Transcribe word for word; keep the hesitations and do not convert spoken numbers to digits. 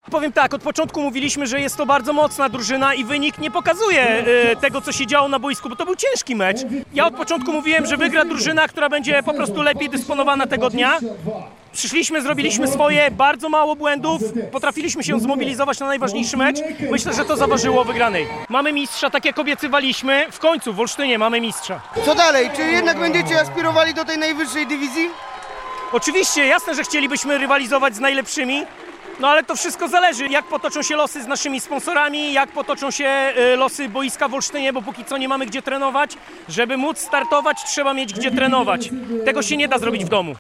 Powiem tak, od początku mówiliśmy, że jest to bardzo mocna drużyna i wynik nie pokazuje e, tego, co się działo na boisku, bo to był ciężki mecz. Ja od początku mówiłem, że wygra drużyna, która będzie po prostu lepiej dysponowana tego dnia. Przyszliśmy, zrobiliśmy swoje, bardzo mało błędów, potrafiliśmy się zmobilizować na najważniejszy mecz. Myślę, że to zaważyło wygranej. Mamy mistrza, tak jak obiecywaliśmy. W końcu w Olsztynie mamy mistrza. Co dalej? Czy jednak będziecie aspirowali do tej najwyższej dywizji? Oczywiście, jasne, że chcielibyśmy rywalizować z najlepszymi, no ale to wszystko zależy, jak potoczą się losy z naszymi sponsorami, jak potoczą się y, losy boiska w Olsztynie, bo póki co nie mamy gdzie trenować. Żeby móc startować, trzeba mieć gdzie trenować. Tego się nie da zrobić w domu.